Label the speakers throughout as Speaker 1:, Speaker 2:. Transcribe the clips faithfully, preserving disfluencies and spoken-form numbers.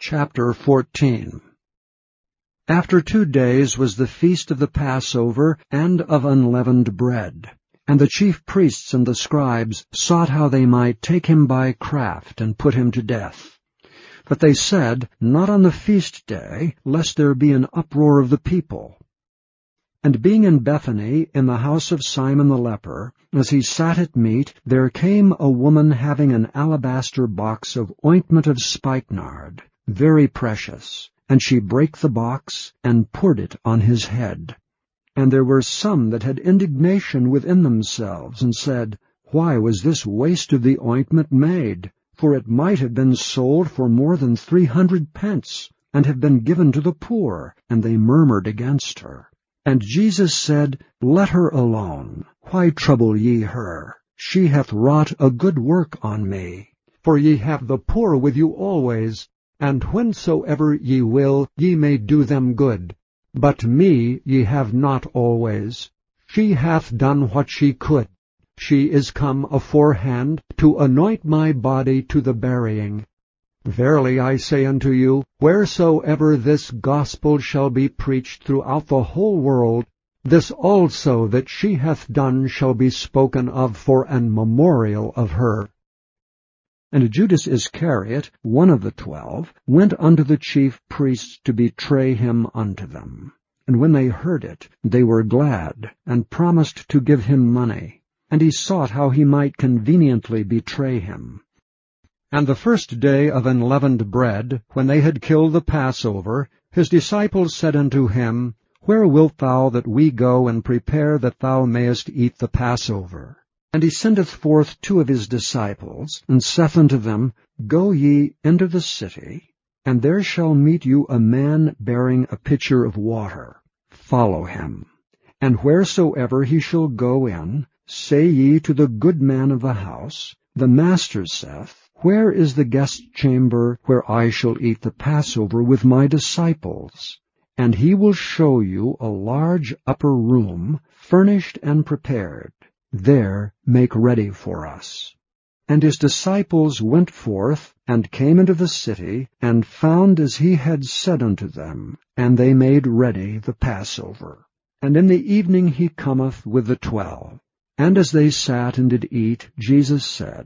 Speaker 1: Chapter fourteen. After two days was the feast of the Passover and of unleavened bread. And the chief priests and the scribes sought how they might take him by craft and put him to death. But they said, Not on the feast day, lest there be an uproar of the people. And being in Bethany, in the house of Simon the leper, as he sat at meat, there came a woman having an alabaster box of ointment of spikenard, very precious, and she brake the box, and poured it on his head. And there were some that had indignation within themselves, and said, Why was this waste of the ointment made? For it might have been sold for more than three hundred pence, and have been given to the poor. And they murmured against her. And Jesus said, Let her alone. Why trouble ye her? She hath wrought a good work on me. For ye have the poor with you always, and whensoever ye will, ye may do them good. But me ye have not always. She hath done what she could. She is come aforehand to anoint my body to the burying. Verily I say unto you, wheresoever this gospel shall be preached throughout the whole world, this also that she hath done shall be spoken of for an memorial of her. And Judas Iscariot, one of the twelve, went unto the chief priests to betray him unto them. And when they heard it, they were glad, and promised to give him money. And he sought how he might conveniently betray him. And the first day of unleavened bread, when they had killed the Passover, his disciples said unto him, Where wilt thou that we go and prepare that thou mayest eat the Passover? And he sendeth forth two of his disciples, and saith unto them, Go ye into the city, and there shall meet you a man bearing a pitcher of water. Follow him. And wheresoever he shall go in, say ye to the good man of the house, The Master saith, Where is the guest chamber where I shall eat the Passover with my disciples? And he will show you a large upper room, furnished and prepared. There make ready for us. And his disciples went forth, and came into the city, and found as he had said unto them, and they made ready the Passover. And in the evening he cometh with the twelve. And as they sat and did eat, Jesus said,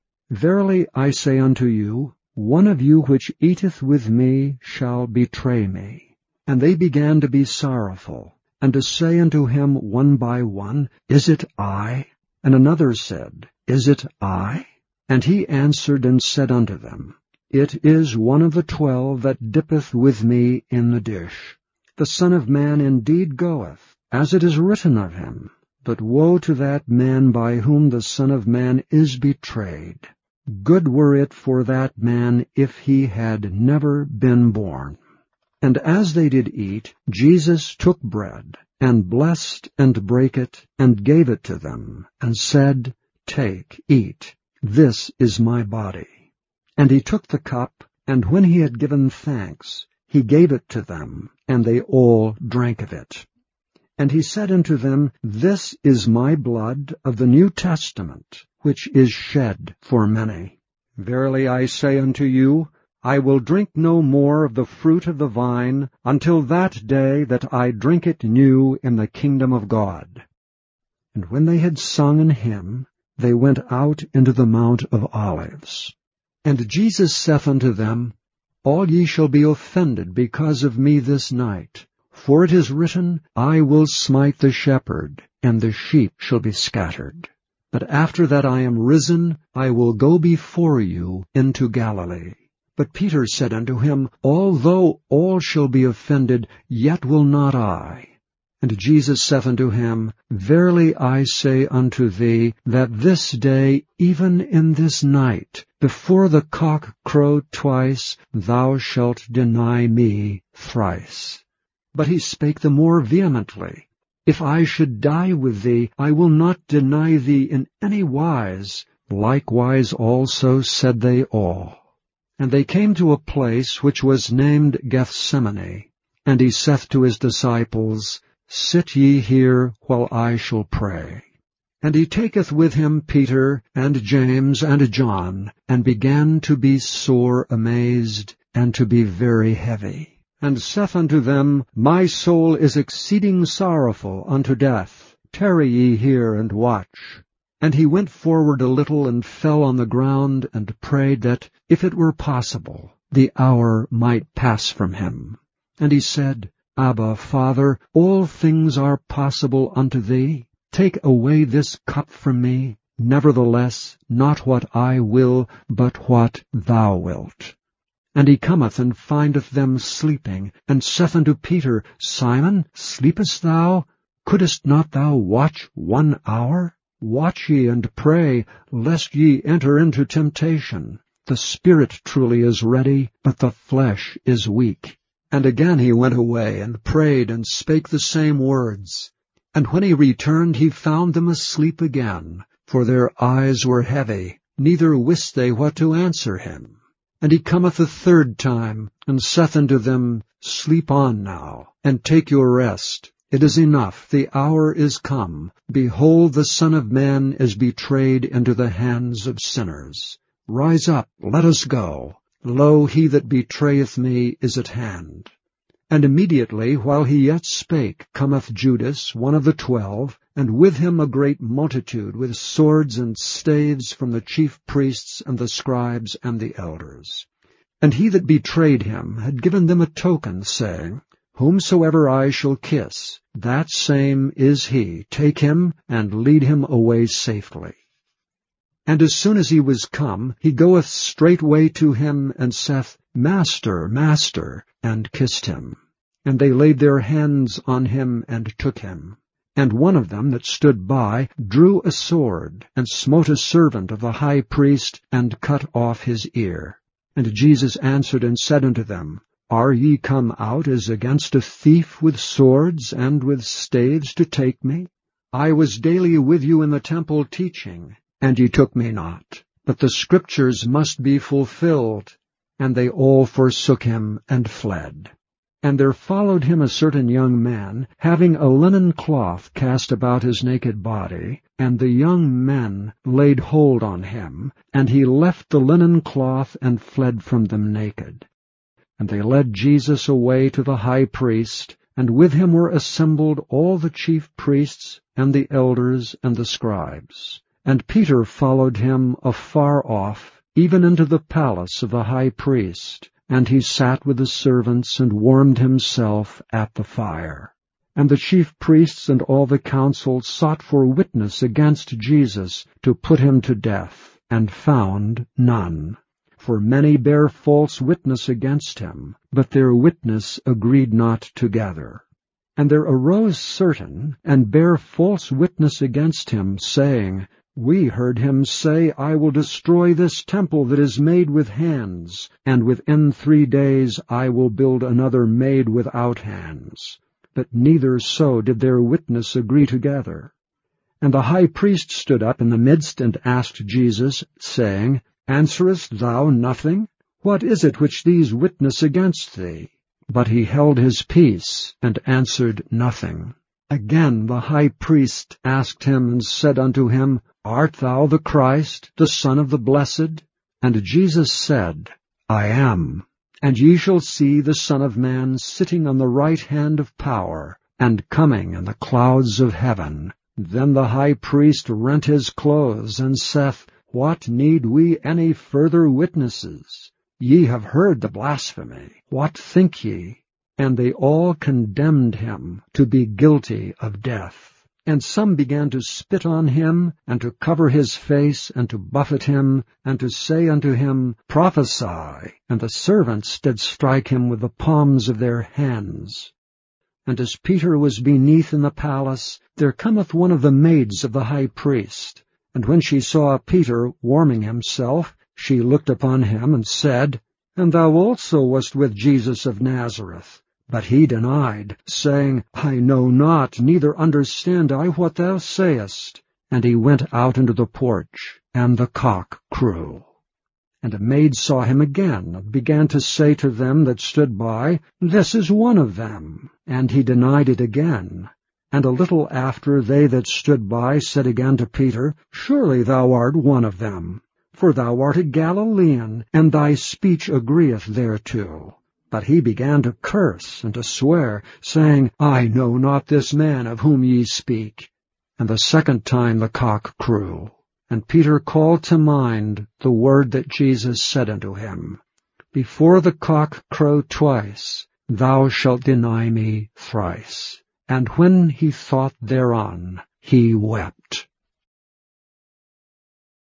Speaker 1: Verily I say unto you, one of you which eateth with me shall betray me. And they began to be sorrowful, and to say unto him one by one, Is it I? And another said, Is it I? And he answered and said unto them, It is one of the twelve that dippeth with me in the dish. The Son of Man indeed goeth, as it is written of him. But woe to that man by whom the Son of Man is betrayed. Good were it for that man if he had never been born. And as they did eat, Jesus took bread, and blessed and brake it, and gave it to them, and said, Take, eat, this is my body. And he took the cup, and when he had given thanks, he gave it to them, and they all drank of it. And he said unto them, This is my blood of the New Testament, which is shed for many. Verily I say unto you, I will drink no more of the fruit of the vine until that day that I drink it new in the kingdom of God. And when they had sung an hymn, they went out into the Mount of Olives. And Jesus saith unto them, All ye shall be offended because of me this night. For it is written, I will smite the shepherd, and the sheep shall be scattered. But after that I am risen, I will go before you into Galilee. But Peter said unto him, Although all shall be offended, yet will not I. And Jesus saith unto him, Verily I say unto thee, that this day, even in this night, before the cock crow twice, thou shalt deny me thrice. But he spake the more vehemently, If I should die with thee, I will not deny thee in any wise. Likewise also said they all. And they came to a place which was named Gethsemane. And he saith to his disciples, Sit ye here while I shall pray. And he taketh with him Peter, and James, and John, and began to be sore amazed, and to be very heavy. And saith unto them, My soul is exceeding sorrowful unto death. Tarry ye here and watch. And he went forward a little, and fell on the ground, and prayed that, if it were possible, the hour might pass from him. And he said, Abba, Father, all things are possible unto thee. Take away this cup from me. Nevertheless, not what I will, but what thou wilt. And he cometh and findeth them sleeping, and saith unto Peter, Simon, sleepest thou? Couldest not thou watch one hour? Watch ye and pray, lest ye enter into temptation. The spirit truly is ready, but the flesh is weak. And again he went away, and prayed, and spake the same words. And when he returned, he found them asleep again, for their eyes were heavy, neither wist they what to answer him. And he cometh a third time, and saith unto them, Sleep on now, and take your rest. It is enough, the hour is come. Behold, the Son of Man is betrayed into the hands of sinners. Rise up, let us go. Lo, he that betrayeth me is at hand. And immediately, while he yet spake, cometh Judas, one of the twelve, and with him a great multitude, with swords and staves from the chief priests and the scribes and the elders. And he that betrayed him had given them a token, saying, Whomsoever I shall kiss, that same is he. Take him, and lead him away safely. And as soon as he was come, he goeth straightway to him, and saith, Master, Master, and kissed him. And they laid their hands on him, and took him. And one of them that stood by drew a sword, and smote a servant of the high priest, and cut off his ear. And Jesus answered and said unto them, Are ye come out as against a thief with swords and with staves to take me? I was daily with you in the temple teaching, and ye took me not. But the Scriptures must be fulfilled. And they all forsook him and fled. And there followed him a certain young man, having a linen cloth cast about his naked body, and the young men laid hold on him, and he left the linen cloth and fled from them naked. And they led Jesus away to the high priest, and with him were assembled all the chief priests, and the elders, and the scribes. And Peter followed him afar off, even into the palace of the high priest, and he sat with the servants, and warmed himself at the fire. And the chief priests and all the council sought for witness against Jesus, to put him to death, and found none. For many bare false witness against him, but their witness agreed not together. And there arose certain, and bare false witness against him, saying, We heard him say, I will destroy this temple that is made with hands, and within three days I will build another made without hands. But neither so did their witness agree together. And the high priest stood up in the midst, and asked Jesus, saying, Answerest thou nothing? What is it which these witness against thee? But he held his peace, and answered nothing. Again the high priest asked him, and said unto him, Art thou the Christ, the Son of the Blessed? And Jesus said, I am. And ye shall see the Son of Man sitting on the right hand of power, and coming in the clouds of heaven. Then the high priest rent his clothes, and saith, What need we any further witnesses? Ye have heard the blasphemy. What think ye? And they all condemned him to be guilty of death. And some began to spit on him, and to cover his face, and to buffet him, and to say unto him, Prophesy. And the servants did strike him with the palms of their hands. And as Peter was beneath in the palace, there cometh one of the maids of the high priest. And when she saw Peter warming himself, she looked upon him, and said, And thou also wast with Jesus of Nazareth. But he denied, saying, I know not, neither understand I what thou sayest. And he went out into the porch, and the cock crew. And a maid saw him again, and began to say to them that stood by, This is one of them. And he denied it again. And a little after they that stood by said again to Peter, Surely thou art one of them. for thou art a Galilean, and thy speech agreeth thereto. But he began to curse and to swear, saying, I know not this man of whom ye speak. And the second time the cock crew. And Peter called to mind the word that Jesus said unto him, Before the cock crow twice, thou shalt deny me thrice. And when he thought thereon, he wept.